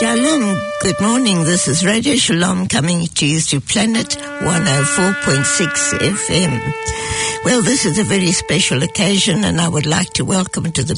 Shalom, good morning. This is Radio Shalom coming to you through Planet 104.6 FM. Well, this is a very special occasion, and I would like to welcome to the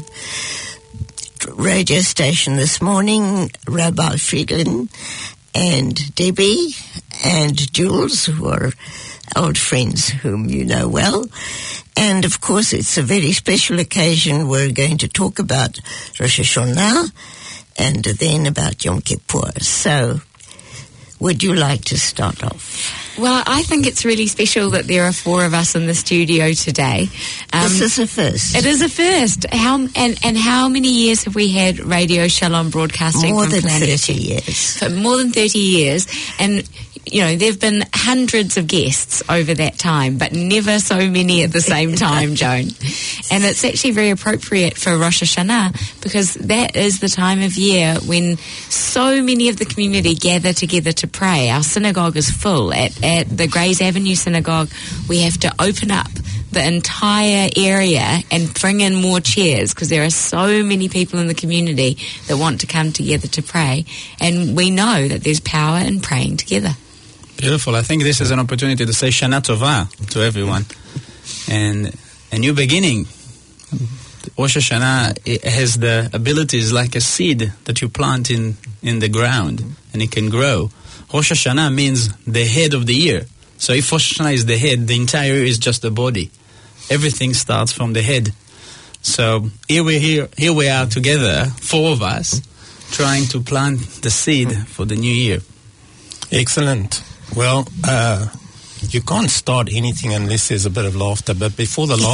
radio station this morning Rabbi Friedland and Debbie and Jules, who are old friends whom you know well. And, of course, it's a very special occasion. We're going to talk about Rosh Hashanah and then about Yom Kippur. So, would you like to start off? Well, I think it's really special that there are four of us in the studio today. This is a first. It is a first. How many years have we had Radio Shalom broadcasting? More than 30 years. For more than 30 years. And, you know, there have been hundreds of guests over that time, but never so many at the same time, Joan. And it's actually very appropriate for Rosh Hashanah because that is the time of year when so many of the community gather together to pray. Our synagogue is full. At the Grays Avenue Synagogue, we have to open up the entire area and bring in more chairs because there are so many people in the community that want to come together to pray. And we know that there's power in praying together. Beautiful. I think this is an opportunity to say Shana Tova to everyone. And a new beginning. Rosh Hashanah, it has the abilities like a seed that you plant in the ground and it can grow. Rosh Hashanah means the head of the year. So if Rosh Hashanah is the head, the entire year is just the body. Everything starts from the head. So here we are together, four of us, trying to plant the seed for the new year. Excellent. Well, you can't start anything unless there's a bit of laughter. But before the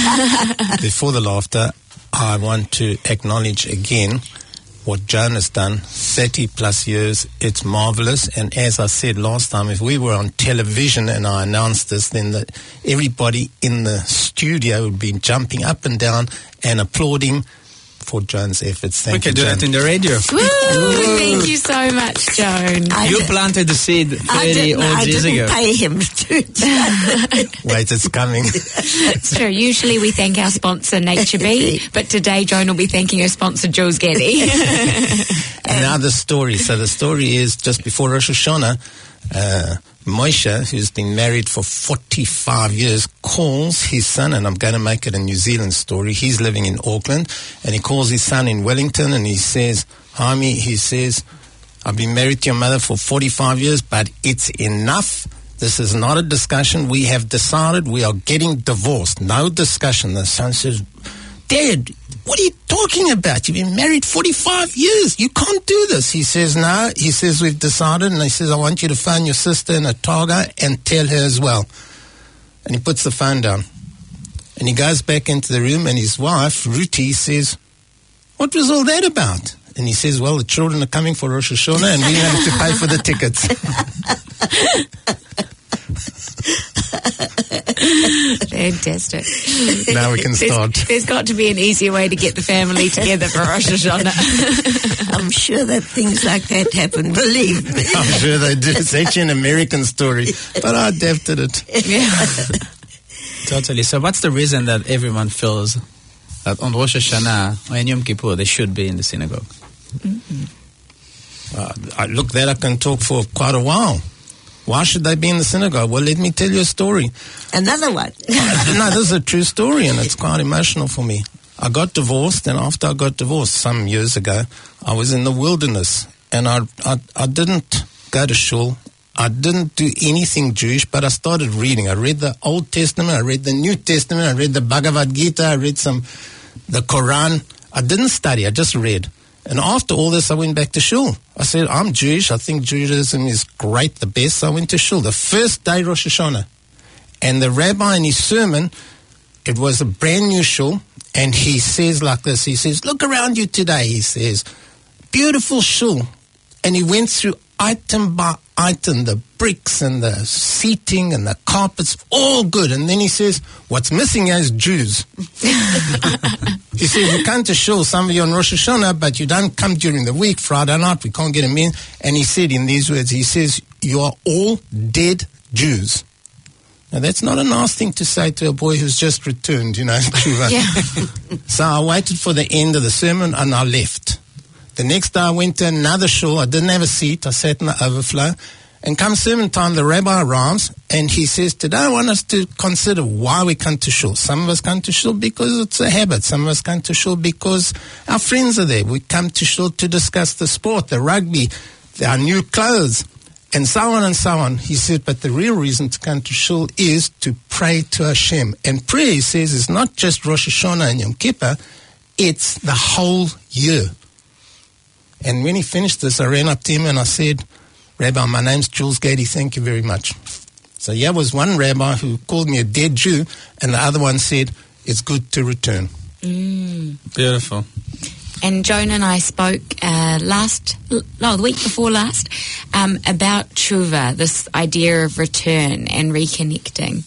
laughter, I want to acknowledge again what Joan has done, 30 plus years. It's marvelous. And as I said last time, if we were on television and I announced this, then everybody in the studio would be jumping up and down and applauding for Joan's efforts. Thank you, We can do Joan. that in the radio. Woo! Thank you so much, Joan. You planted the seed 30 odd years ago. I didn't pay him to Wait, it's coming. It's true. Usually we thank our sponsor, Nature Bee, but today Joan will be thanking her sponsor, Jules Getty. And now the story. So the story is just before Rosh Hashanah, Moshe, who's been married for 45 years, calls his son, and I'm going to make it a New Zealand story. He's living in Auckland, and he calls his son in Wellington, and he says, Jaime, he says, I've been married to your mother for 45 years, but it's enough. This is not a discussion. We have decided we are getting divorced. No discussion. The son says, Dad, what are you talking about? You've been married 45 years. You can't do this. He says, no. He says, we've decided. And he says, I want you to phone your sister in Otago and tell her as well. And he puts the phone down. And he goes back into the room, and his wife, Ruti, says, what was all that about? And he says, well, the children are coming for Rosh Hashanah, and we have to pay for the tickets. Fantastic. Now we can start. There's got to be an easier way to get the family together for Rosh Hashanah. I'm sure that things like that happen, believe me. I'm sure they do. It's actually an American story, but I adapted it. Yeah. Totally. So what's the reason that everyone feels that on Rosh Hashanah or in Yom Kippur they should be in the synagogue? Look, that I can talk for quite a while. Why should they be in the synagogue? Well, let me tell you a story. Another one. No, this is a true story, and it's quite emotional for me. I got divorced, and after I got divorced some years ago, I was in the wilderness, and I didn't go to shul. I didn't do anything Jewish, but I started reading. I read the Old Testament, I read the New Testament, I read the Bhagavad Gita, I read the Quran. I didn't study, I just read. And after all this, I went back to shul. I said, I'm Jewish. I think Judaism is great, the best. So I went to shul the first day, Rosh Hashanah. And the rabbi in his sermon, it was a brand new shul, and he says like this. He says, look around you today, he says. Beautiful shul. And he went through item by item, the bricks and the seating and the carpets, all good. And then he says, what's missing here is Jews. He says, you come to shul, some of you on Rosh Hashanah, but you don't come during the week, Friday night, we can't get them in. And he said in these words, he says, you are all dead Jews. Now, that's not a nice thing to say to a boy who's just returned, you know. Yeah. So I waited for the end of the sermon and I left. The next day I went to another shul. I didn't have a seat. I sat in the overflow. And come sermon time, the rabbi arrives and he says, today I want us to consider why we come to shul. Some of us come to shul because it's a habit. Some of us come to shul because our friends are there. We come to shul to discuss the sport, the rugby, our new clothes, and so on and so on. He said, but the real reason to come to shul is to pray to Hashem. And prayer, he says, is not just Rosh Hashanah and Yom Kippur, it's the whole year. And when he finished this, I ran up to him and I said, Rabbi, my name's Jules Gady, thank you very much. So here was one rabbi who called me a dead Jew, and the other one said, it's good to return. Beautiful. And Joan and I spoke the week before last, about tshuva, this idea of return and reconnecting.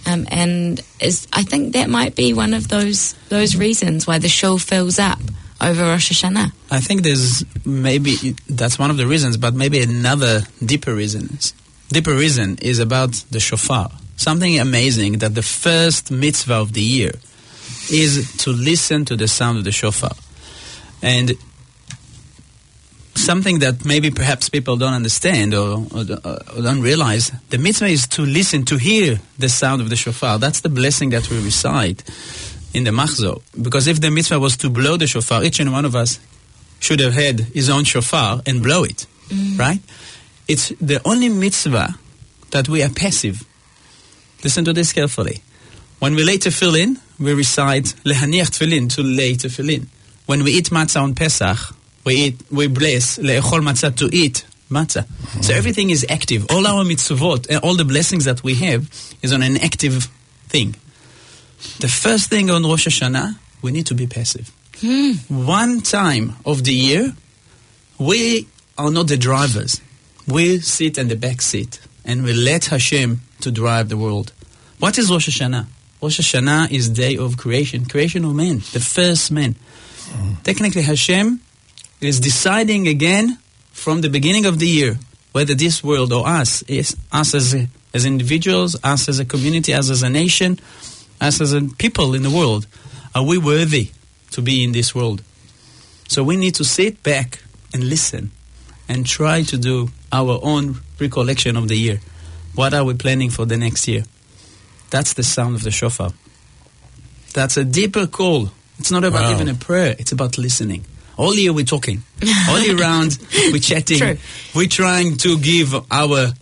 I think that might be one of those reasons why the shul fills up over Rosh Hashanah. I think that's one of the reasons, but maybe another deeper reason is about the shofar. Something amazing that the first mitzvah of the year is to listen to the sound of the shofar. And something that maybe perhaps people don't understand or don't realize, the mitzvah is to listen, to hear the sound of the shofar. That's the blessing that we recite in the machzor. Because if the mitzvah was to blow the shofar, each and one of us should have had his own shofar and blow it, right? It's the only mitzvah that we are passive. Listen to this carefully. When we lay tefillin, we recite lehaniach tefillin, to lay tefillin. When we eat matzah on Pesach, we bless le'echol matzah, to eat matzah. So everything is active. All our mitzvot, all the blessings that we have is on an active thing. The first thing on Rosh Hashanah, we need to be passive. One time of the year, we are not the drivers. We sit in the back seat and we let Hashem to drive the world. What is Rosh Hashanah? Rosh Hashanah is day of creation of man, the first man. Technically, Hashem is deciding again from the beginning of the year whether this world or us as individuals, us as a community, us as a nation, us as a people in the world, are we worthy to be in this world? So we need to sit back and listen and try to do our own recollection of the year. What are we planning for the next year? That's the sound of the shofar. That's a deeper call. It's not about even a prayer. It's about listening. All year we're talking. All year round we're chatting. True. We're trying to give our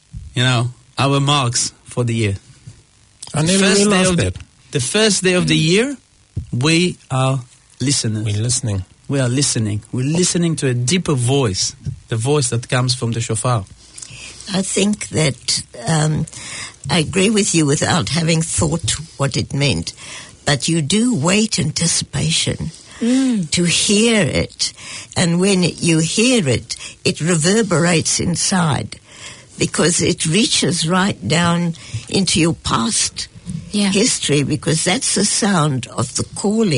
marks for the year. I never realized that. The first day of the year, we are listeners. We're listening. We are listening. We're listening to a deeper voice, the voice that comes from the shofar. I think that I agree with you without having thought what it meant. But you do wait anticipation to hear it. And when you hear it, it reverberates inside because it reaches right down into your past history, because that's the sound of the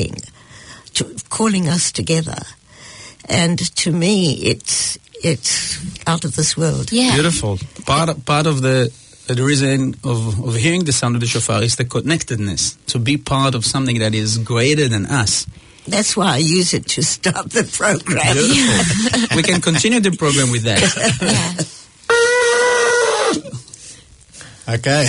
calling us together. And to me, it's out of this world. Yeah. Beautiful. Part of the reason of hearing the sound of the shofar is the connectedness, to be part of something that is greater than us. That's why I use it to start the program. Beautiful. We can continue the program with that. Okay.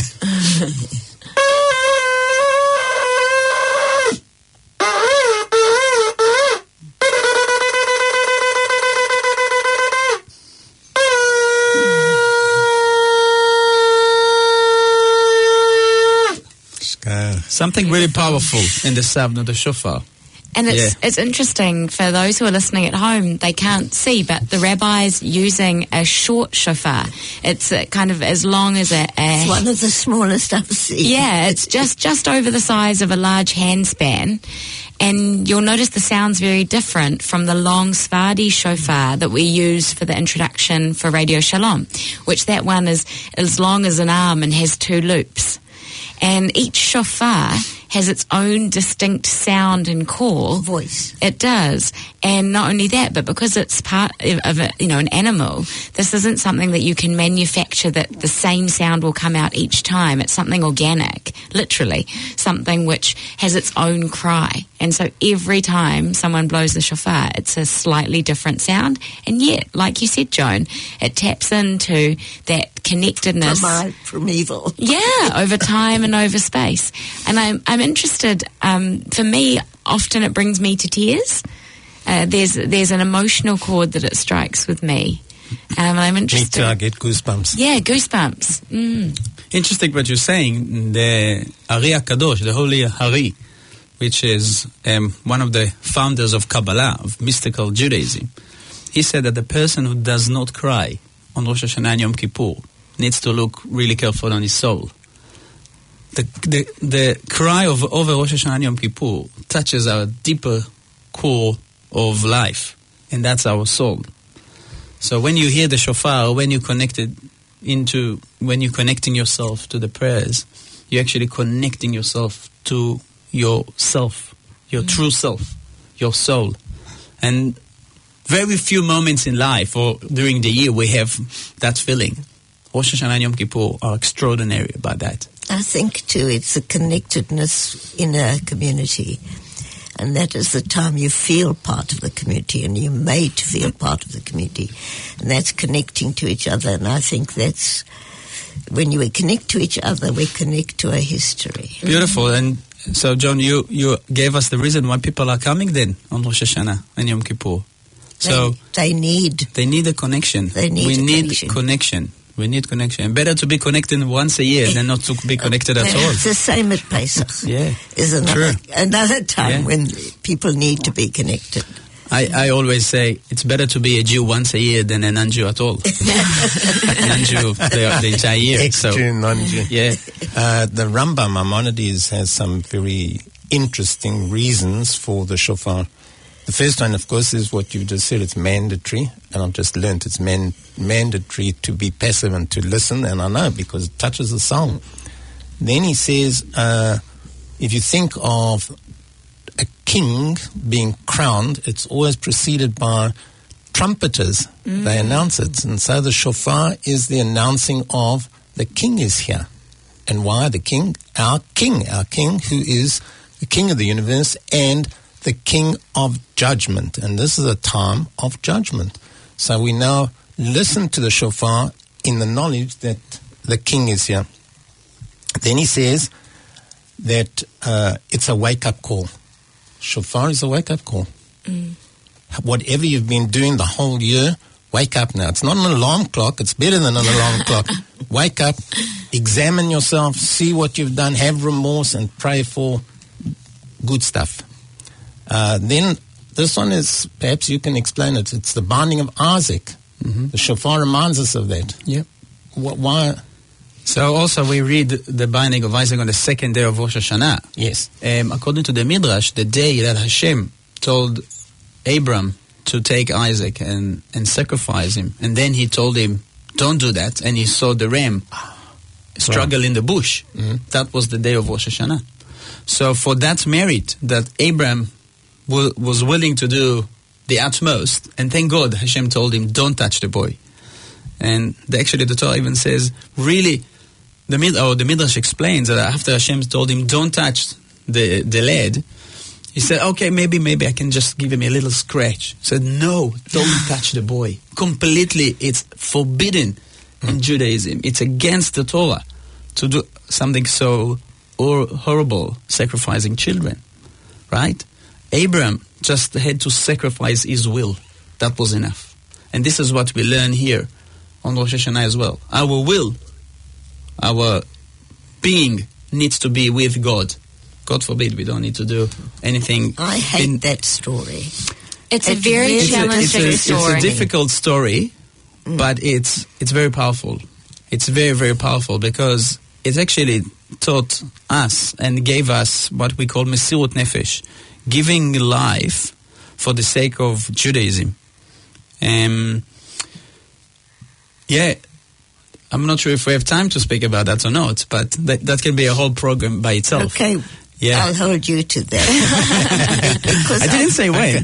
Something really powerful in the sound of the shofar. And it's interesting for those who are listening at home, they can't see, but the rabbi's using a short shofar. It's kind of as long as it's one of the smallest I've seen. Yeah, it's just over the size of a large handspan. And you'll notice the sound's very different from the long Sephardi shofar that we use for the introduction for Radio Shalom, which that one is as long as an arm and has 2 loops. And each shofar has its own distinct sound and call. Voice. It does. And not only that, but because it's part of a, an animal, this isn't something that you can manufacture that the same sound will come out each time. It's something organic, literally, something which has its own cry. And so every time someone blows the shofar, it's a slightly different sound. And yet, like you said, Joan, it taps into that connectedness. From evil. Yeah, over time and over space. And I'm interested, for me, often it brings me to tears. There's an emotional chord that it strikes with me. I'm interested. Me too, I get goosebumps. Yeah, goosebumps. Interesting what you're saying. The Ari HaKadosh, the Holy Hari, which is one of the founders of Kabbalah, of mystical Judaism, he said that the person who does not cry on Rosh Hashanah and Yom Kippur needs to look really careful on his soul. The cry of over Rosh Hashanah and Yom Kippur touches our deeper core of life, and that's our soul. So when you hear the shofar, when you're connecting yourself to the prayers, you're actually connecting yourself to yourself, your true self, your soul. And very few moments in life or during the year we have that feeling. Rosh Hashanah and Yom Kippur are extraordinary about that. I think, too, it's a connectedness in a community. And that is the time you feel part of the community and you're made to feel part of the community. And that's connecting to each other. And I think that's when we connect to each other, we connect to our history. Beautiful. And so, John, you gave us the reason why people are coming then on Rosh Hashanah and Yom Kippur. So they need a connection. We need connection. We need connection. And better to be connected once a year than not to be connected at all. It's the same at Pesach. Yeah. Is another time when people need to be connected. I always say it's better to be a Jew once a year than a non-Jew at all. Non-Jew the entire year. Ex-Jew, non-Jew. Yeah. The Rambam Maimonides has some very interesting reasons for the shofar. The first one, of course, is what you just said. It's mandatory, and I've just learned it's mandatory to be passive and to listen, and I know because it touches the soul. Then he says, if you think of a king being crowned, it's always preceded by trumpeters. They announce it, and so the shofar is the announcing of the king is here. And why the king? Our king who is the king of the universe and the king of judgment. And this is a time of judgment. So we now listen to the shofar in the knowledge that the king is here. Then he says that it's a wake-up call. Shofar is a wake-up call. Whatever you've been doing the whole year, wake up now. It's not an alarm clock. It's better than an alarm clock. Wake up, examine yourself, see what you've done, have remorse, and pray for good stuff. Then this one is, perhaps you can explain it. It's the binding of Isaac. The shofar reminds us of that. Yep. Why? So also we read the binding of Isaac on the second day of Rosh Hashanah. Yes. According to the Midrash, the day that Hashem told Abram to take Isaac and sacrifice him, and then he told him, don't do that, and he saw the ram struggle in the bush. That was the day of Rosh Hashanah. So for that merit that Abram was willing to do the utmost, and thank God Hashem told him, don't touch the boy. And actually the Torah even says, really, the Midrash explains that after Hashem told him, don't touch the lad, he said, okay, maybe I can just give him a little scratch. He said, no, don't touch the boy. Completely, it's forbidden in Judaism. It's against the Torah to do something so horrible, sacrificing children, right? Abraham just had to sacrifice his will. That was enough. And this is what we learn here on Rosh Hashanah as well. Our will, our being needs to be with God. God forbid we don't need to do anything. I hate that story. It's a very challenging story. It's a difficult story, but it's very powerful. It's very, very powerful because it actually taught us and gave us what we call Mesirut Nefesh, giving life for the sake of Judaism. I'm not sure if we have time to speak about that or not, but that can be a whole program by itself. Okay. Yeah. I'll hold you to that. Because I didn't say when.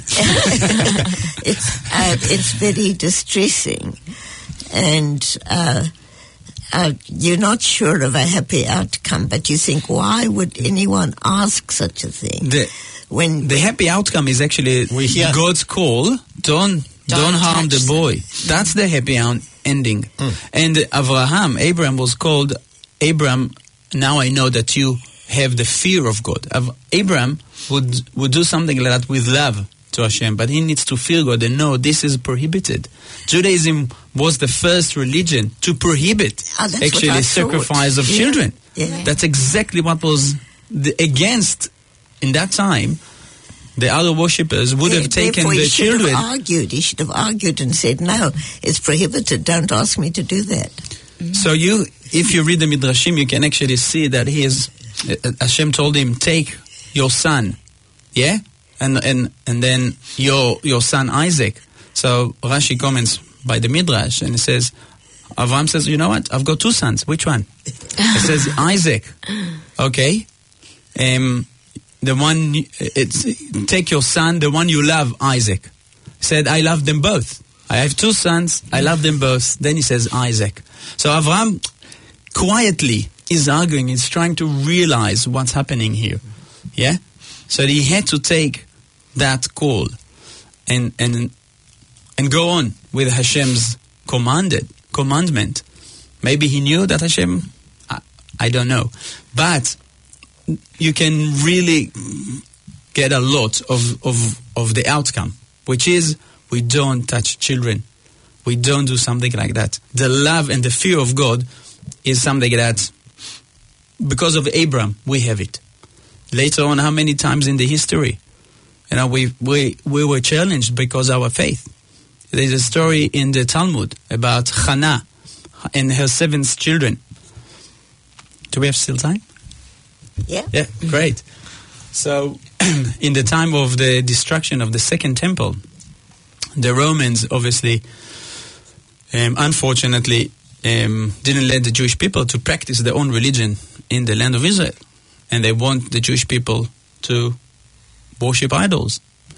it's very distressing, and you're not sure of a happy outcome, but you think, why would anyone ask such a thing? The happy outcome is actually God's call. Don't harm the boy. That's the happy ending. And Abraham was called Abram. Now I know that you have the fear of God. Abraham would do something like that with love to Hashem, but he needs to fear God and know this is prohibited. Judaism was the first religion to prohibit actually sacrifice of children. Yeah. That's exactly what was against in that time. The other worshippers would have taken the children. He should have argued and said, no, it's prohibited. Don't ask me to do that. So if you read the Midrashim, you can actually see that Hashem told him, take your son, yeah? And then your son Isaac. So Rashi comments by the Midrash and he says, Avraham says, you know what? I've got two sons. Which one? He says, Isaac. Okay. Take your son, the one you love, Isaac. He said, I love them both. I have two sons, I love them both. Then he says, Isaac. So Avraham quietly is arguing, he's trying to realize what's happening here. Yeah? So he had to take that call and go on with Hashem's commandment. Maybe he knew that Hashem, I don't know. But you can really get a lot of the outcome, which is we don't touch children. We don't do something like that. The love and the fear of God is something that, because of Abraham, we have it. Later on, how many times in the history, we were challenged because of our faith. There's a story in the Talmud about Hannah and her 7 children. Do we have still time? Yeah. Yeah, great. So, in the time of the destruction of the Second Temple, the Romans obviously, unfortunately, didn't let the Jewish people to practice their own religion in the land of Israel. And they want the Jewish people to worship idols.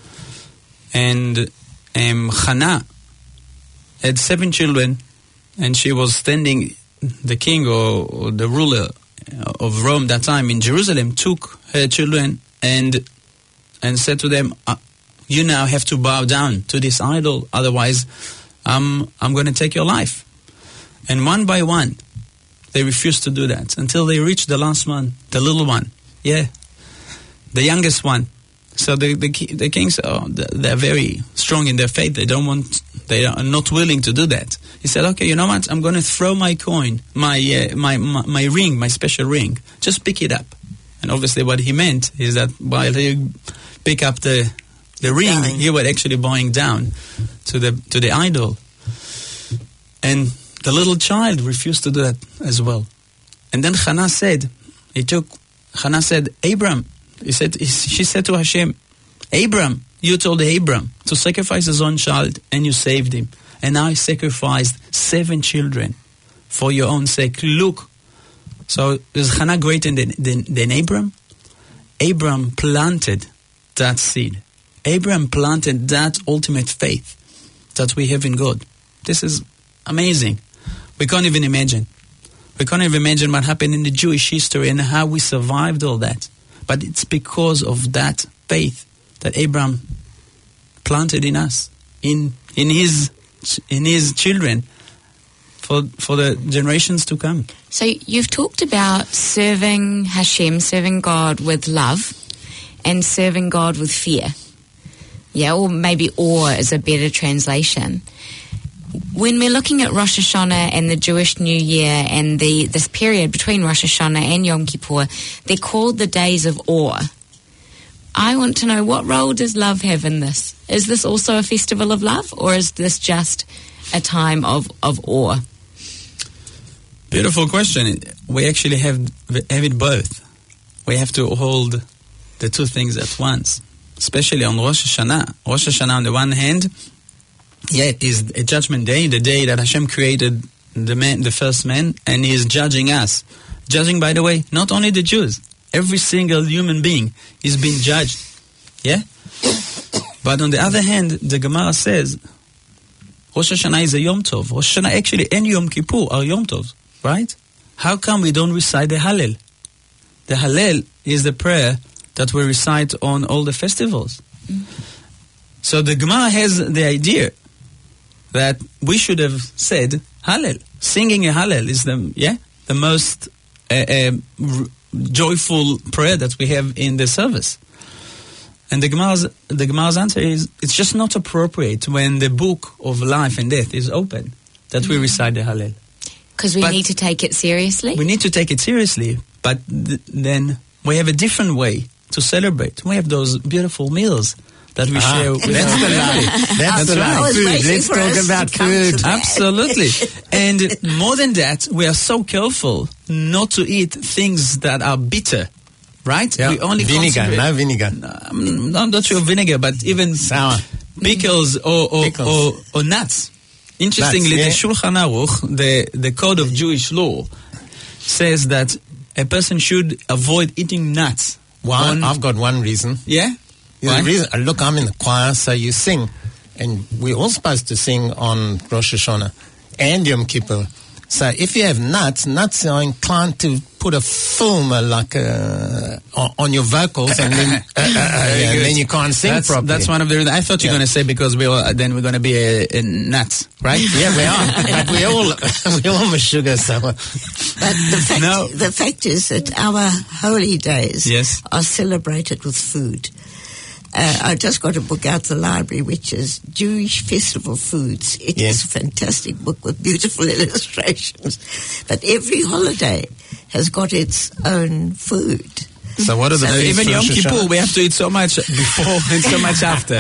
And Hannah had 7 children, and she was standing, the king or the ruler of Rome that time in Jerusalem took her children and said to them, you now have to bow down to this idol, otherwise I'm going to take your life. And one by one, they refused to do that until they reached the last one, the little one, the youngest one. So the king said, they're very strong in their faith. They are not willing to do that. He said, okay, you know what? I'm going to throw my coin, my ring, my special ring. Just pick it up. And obviously what he meant is that while he pick up the ring, he was actually bowing down to the idol. And the little child refused to do that as well. And then Hannah said, Abram, she said to Hashem, Abram, you told Abram to sacrifice his own child and you saved him. And now he sacrificed 7 children for your own sake. Look. So is Hannah greater than Abram? Abram planted that seed. Abram planted that ultimate faith that we have in God. This is amazing. We can't even imagine. We can't even imagine what happened in the Jewish history and how we survived all that. But it's because of that faith that Abraham planted in us, in his children, for the generations to come. So you've talked about serving Hashem, serving God with love, and serving God with fear. Yeah, or maybe awe is a better translation. When we're looking at Rosh Hashanah and the Jewish New Year and this period between Rosh Hashanah and Yom Kippur, they're called the days of awe. I want to know, what role does love have in this? Is this also a festival of love, or is this just a time of awe? Beautiful question. We actually have it both. We have to hold the two things at once, especially on Rosh Hashanah. Rosh Hashanah, on the one hand, is a judgment day, the day that Hashem created the first man, and He is judging us. Judging, by the way, not only the Jews, Every single human being is being judged. Yeah? But on the other hand, the Gemara says, Rosh Hashanah is a Yom Tov. Rosh Hashanah actually and Yom Kippur are Yom Tov, right? How come we don't recite the Hallel? The Hallel is the prayer that we recite on all the festivals. So the Gemara has the idea that we should have said Hallel. Singing a Hallel is the most joyful prayer that we have in the service. And the Gemara's answer is, it's just not appropriate when the book of life and death is open that we recite the Hallel. Because we need to take it seriously? We need to take it seriously, but then we have a different way to celebrate. We have those beautiful meals that we share with that's the life. That's the life. Food. Let's talk about food. Absolutely. And more than that, we are so careful not to eat things that are bitter. Right? Yeah. We only vinegar, no vinegar. I'm not sure vinegar, but even sour pickles or nuts. Interestingly, nuts, the Shulchan Aruch, the code of Jewish law, says that a person should avoid eating nuts. I've got one reason. Yeah? The reason, look, I'm in the choir, so you sing, and we're all supposed to sing on Rosh Hashanah and Yom Kippur. So if you have nuts are inclined to put a film on your vocals, and then you can't sing properly. That's one of the reasons. I thought you were going to say because we're going to be a nuts, right? Yeah, we are. But we all sugar. So. But the fact is that our holy days are celebrated with food. I just got a book out the library, which is Jewish Festival Foods. It is a fantastic book with beautiful illustrations. But every holiday has got its own food. So what are the foods? Even Yom Kippur, we have to eat so much before and so much after.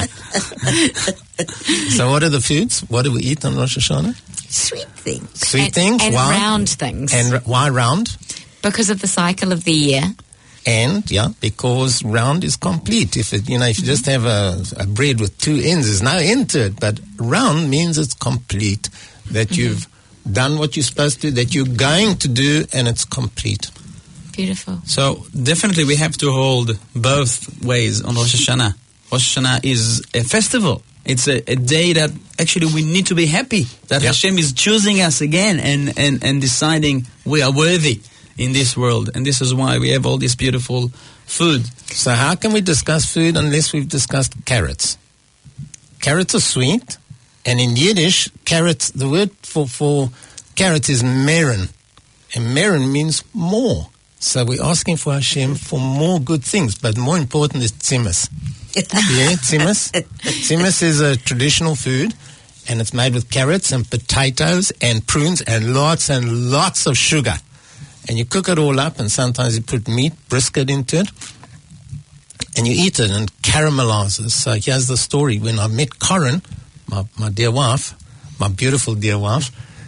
So what are the foods? What do we eat on Rosh Hashanah? Sweet things. Sweet things? And round things. And why round? Because of the cycle of the year. And because round is complete. If you just have a bread with two ends, there's no end to it. But round means it's complete. That you've done what you're supposed to, that you're going to do, and it's complete. Beautiful. So definitely we have to hold both ways on Rosh Hashanah. Rosh Hashanah is a festival. It's a day that actually we need to be happy that Hashem is choosing us again and deciding we are worthy in this world, and this is why we have all this beautiful food. So how can we discuss food unless we've discussed carrots? Carrots are sweet, and in Yiddish, carrots, the word for carrots is meren, and meren means more. So we're asking for Hashem for more good things, but more important is tzimus. Tzimus. Tzimus is a traditional food, and it's made with carrots and potatoes and prunes and lots of sugar. And you cook it all up, and sometimes you put meat, brisket into it, and you eat it, and it caramelizes. So here's the story. When I met Corinne, my dear wife, my beautiful dear wife,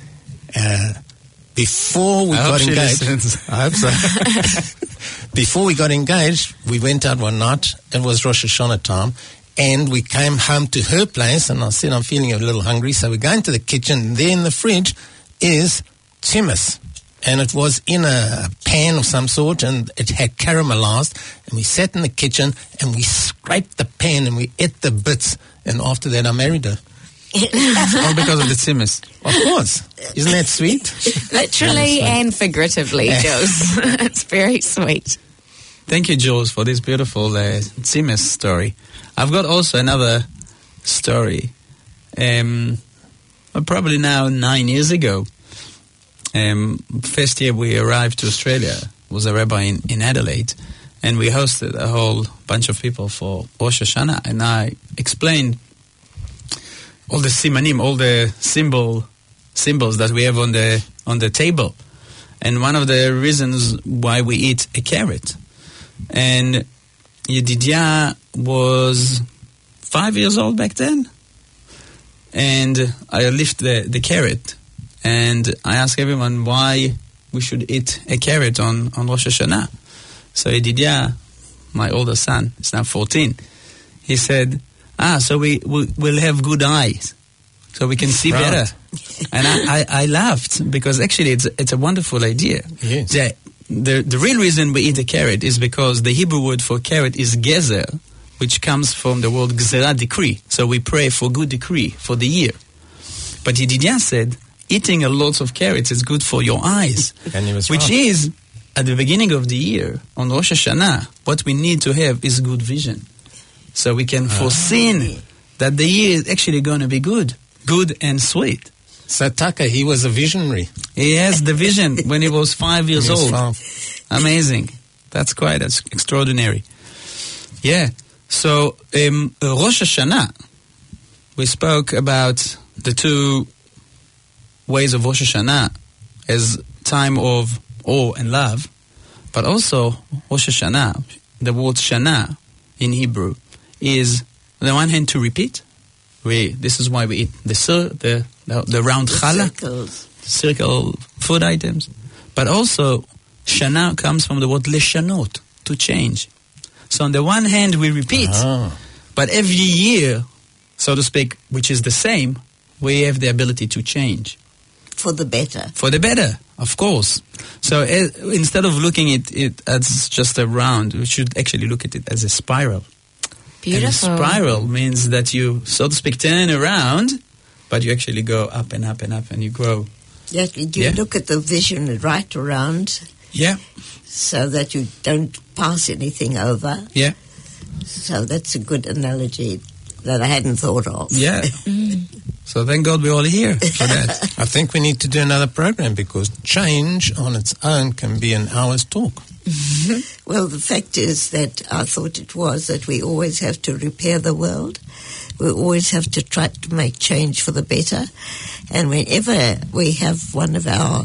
before we got engaged, I hope so. Before we got engaged, we went out one night. It was Rosh Hashanah time, and we came home to her place, and I said, I'm feeling a little hungry. So we go into the kitchen, and there in the fridge is tzimus. And it was in a pan of some sort, and it had caramelized. And we sat in the kitchen, and we scraped the pan, and we ate the bits. And after that, I married her. All because of the tzimus. Of course. Isn't that sweet? Literally and figuratively, Jules. It's very sweet. Thank you, Jules, for this beautiful tzimus story. I've got also another story. Probably now 9 years ago. First year we arrived to Australia, was a rabbi in Adelaide, and we hosted a whole bunch of people for Rosh Hashanah, and I explained all the simanim, all the symbols that we have on the table, and one of the reasons why we eat a carrot. And Yedidia was 5 years old back then, and I lifted the carrot. And I asked everyone why we should eat a carrot on Rosh Hashanah. So Yedidia, my older son, is now 14. He said, so we'll have good eyes, so we can see better. And I laughed, because actually it's a wonderful idea. Yes. The the real reason we eat a carrot is because the Hebrew word for carrot is gezer, which comes from the word gzera, decree. So we pray for good decree for the year. But Yedidia said, eating a lot of carrots is good for your eyes, which is, at the beginning of the year, on Rosh Hashanah, what we need to have is good vision. So we can foresee that the year is actually going to be good and sweet. So Taka, he was a visionary. He has the vision when he was 5 years old. Amazing. That's quite extraordinary. Yeah. So Rosh Hashanah, we spoke about the two ways of Rosh Hashanah as time of awe and love, but also Rosh Hashanah, the word Shana in Hebrew, is on the one hand to repeat. This is why we eat the round challah, circle food items. But also, Shana comes from the word leshanot, to change. So on the one hand, we repeat, but every year, so to speak, which is the same, we have the ability to change. For the better. For the better, of course. So instead of looking at it as just a round, we should actually look at it as a spiral. Beautiful. And a spiral means that you, so to speak, turn around, but you actually go up and up and up and you grow. Yeah, you look at the vision right around. Yeah. So that you don't pass anything over. Yeah. So that's a good analogy that I hadn't thought of. Yeah. So thank God we're all here for that. I think we need to do another program because change on its own can be an hour's talk. Well, the fact is that I thought it was that we always have to repair the world. We always have to try to make change for the better. And whenever we have one of our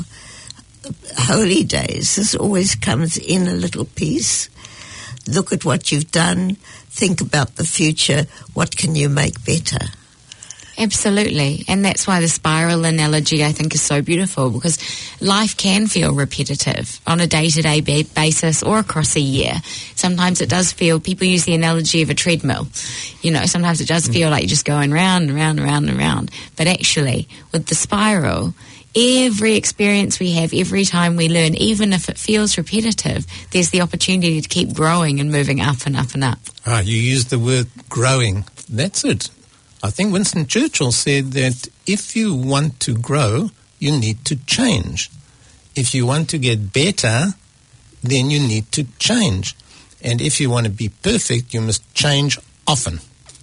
holy days, this always comes in a little piece. Look at what you've done. Think about the future. What can you make better? Absolutely. And that's why the spiral analogy, I think, is so beautiful, because life can feel repetitive on a day-to-day basis or across a year. Sometimes it does feel, people use the analogy of a treadmill. Sometimes it does feel like you're just going round and round and round and round. But actually, with the spiral, every experience we have, every time we learn, even if it feels repetitive, there's the opportunity to keep growing and moving up and up and up. You used the word growing. That's it. I think Winston Churchill said that if you want to grow, you need to change. If you want to get better, then you need to change. And if you want to be perfect, you must change often.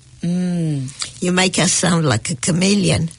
You make us sound like a chameleon.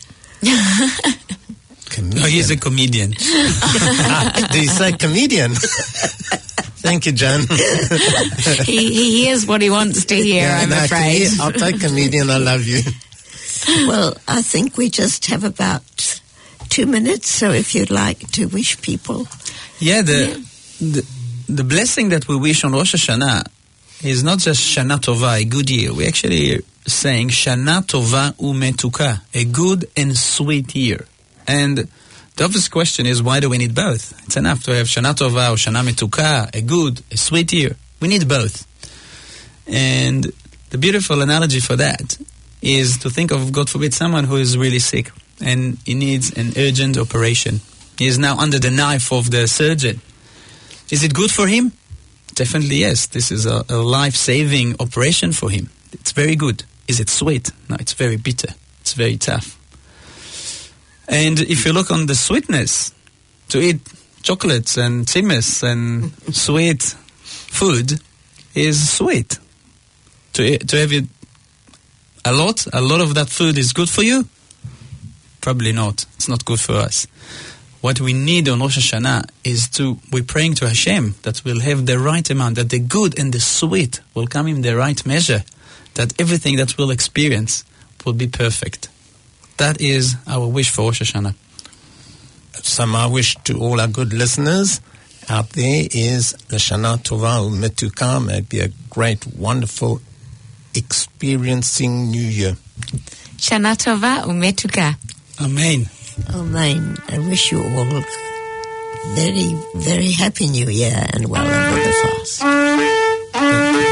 No, he's a comedian. Do you say comedian? Thank you, John. He hears what he wants to hear, I'm afraid. I'll take comedian. I love you. Well, I think we just have about 2 minutes, so if you'd like to wish people. Yeah, the blessing that we wish on Rosh Hashanah is not just Shana Tova, a good year. We're actually saying Shana Tova umetuka, a good and sweet year. And the obvious question is, why do we need both? It's enough to have Shana Tova or Shana Metuka, a good, a sweet year. We need both. And the beautiful analogy for that is to think of, God forbid, someone who is really sick and he needs an urgent operation. He is now under the knife of the surgeon. Is it good for him? Definitely yes. This is a life-saving operation for him. It's very good. Is it sweet? No, it's very bitter. It's very tough. And if you look on the sweetness, to eat chocolates and tzimmes and sweet food is sweet. To have it a lot of that food is good for you? Probably not. It's not good for us. What we need on Rosh Hashanah is we're praying to Hashem that we'll have the right amount, that the good and the sweet will come in the right measure, that everything that we'll experience will be perfect. That is our wish for Rosh Hashanah. So my wish to all our good listeners out there is L'Shana Tova U'Metuka. May it be a great, wonderful, experiencing New Year. Shana Tova U'Metuka. Amen. Amen. I wish you all very, very happy New Year and well over the fast.